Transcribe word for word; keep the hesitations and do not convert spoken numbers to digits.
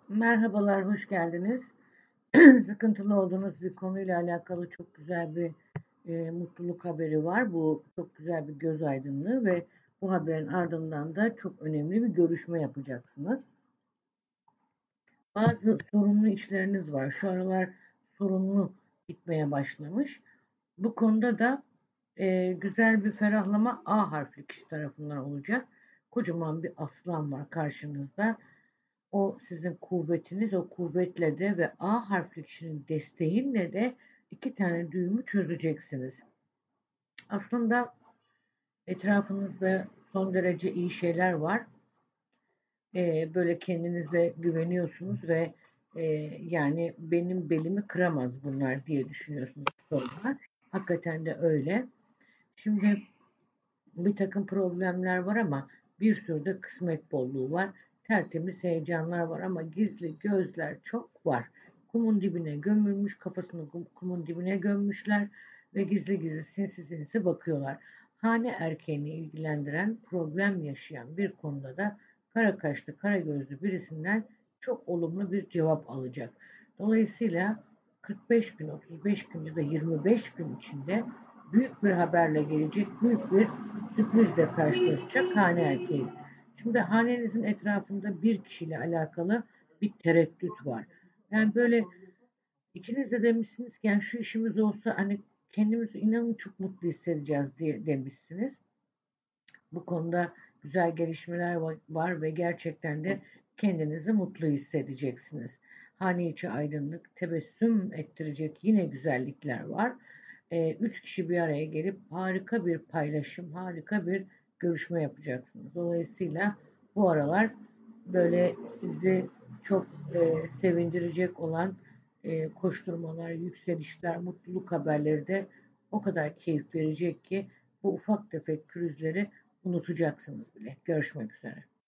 Merhabalar, hoş geldiniz. Sıkıntılı olduğunuz bir konuyla alakalı çok güzel bir e, mutluluk haberi var. Bu çok güzel bir göz aydınlığı ve bu haberin ardından da çok önemli bir görüşme yapacaksınız. Bazı sorunlu işleriniz var. Şu aralar sorunlu gitmeye başlamış. Bu konuda da e, güzel bir ferahlama A harfli kişi tarafından olacak. Kocaman bir aslan var karşınızda. O sizin kuvvetiniz, o kuvvetle de ve A harfli kişinin desteğiyle de iki tane düğümü çözeceksiniz. Aslında etrafınızda son derece iyi şeyler var. Ee, böyle kendinize güveniyorsunuz ve e, yani benim belimi kıramaz bunlar diye düşünüyorsunuz sonra. Hakikaten de öyle. Şimdi bir takım problemler var ama bir sürü de kısmet bolluğu var. Tertemiz heyecanlar var ama gizli gözler çok var. Kumun dibine gömülmüş, kafasını kumun dibine gömmüşler ve gizli gizli sinsi sinsi bakıyorlar. Hane erkeğini ilgilendiren, problem yaşayan bir konuda da kara kaşlı, kara gözlü birisinden çok olumlu bir cevap alacak. Dolayısıyla kırk beş gün, otuz beş gün ya da yirmi beş gün içinde büyük bir haberle gelecek, büyük bir sürprizle karşılaşacak hane erkeği. Şimdi hanenizin etrafında bir kişiyle alakalı bir tereddüt var. Yani böyle ikiniz de demişsiniz ki yani şu işimiz olsa hani kendimizi inanın çok mutlu hissedeceğiz diye demişsiniz. Bu konuda güzel gelişmeler var ve gerçekten de kendinizi mutlu hissedeceksiniz. Hane içi aydınlık, tebessüm ettirecek yine güzellikler var. E, üç kişi bir araya gelip harika bir paylaşım, harika bir görüşme yapacaksınız. Dolayısıyla bu aralar böyle sizi çok e, sevindirecek olan e, koşturmalar, yükselişler, mutluluk haberleri de o kadar keyif verecek ki bu ufak tefek pürüzleri unutacaksınız bile. Görüşmek üzere.